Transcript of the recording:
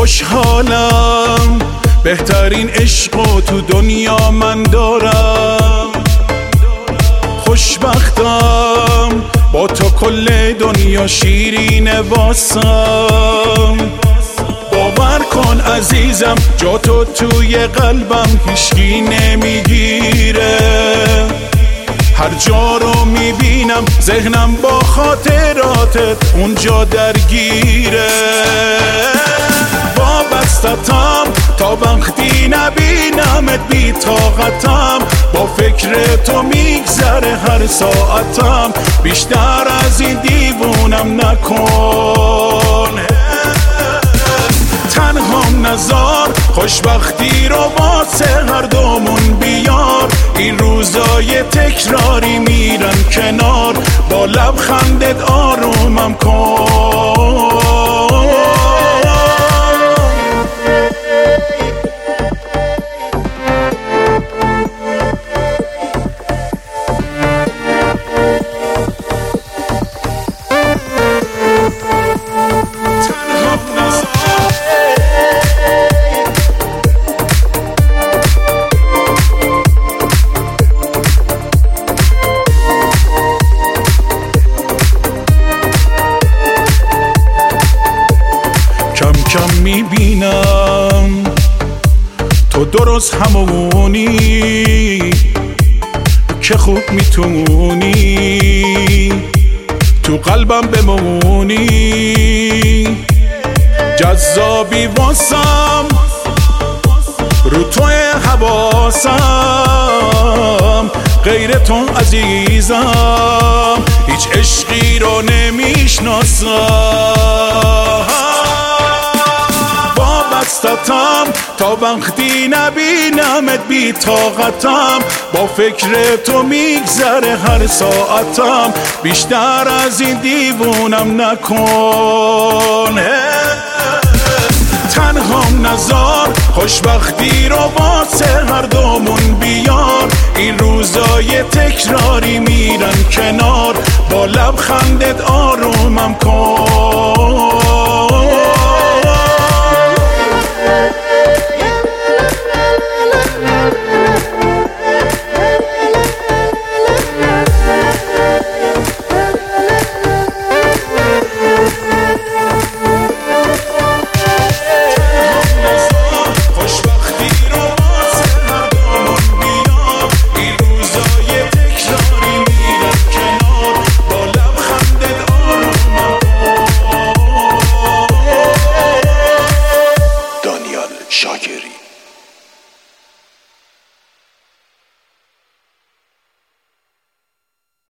خوشحالم بهترین عشقو تو دنیا من دارم، خوشبختم با تو کل دنیا شیرینه واسم. باور کن عزیزم جا تو توی قلبم هیچکی نمیگیره، هر جا رو میبینم ذهنم با خاطراتت اونجا درگیره. وابستتم تا وقتی نبینمت بی طاقتم، با فکر تو میگذره هر ساعتم، بیشتر از این دیوونم نکن. تنهام نزار خوشبختی رو واسه هر دومون بیار، این روزای تکراری میرن کنار، با لبخندت آرومم کن. کم کم میبینم تو درست همونی که خوب میتونی تو قلبم بمونی، جذابی واسم رو توی حواسم، غیر تو عزیزم هیچ عشقی رو نمیشناسم. وابستتم تا وقتی نبینمت بی طاقتم، با فکر تو میگذره هر ساعتم، بیشتر از این دیوونم نکن. تنهام نزار خوشبختی رو واسه هر دومون بیار، این روزای تکراری میرن کنار، با لبخندت آرومم کن.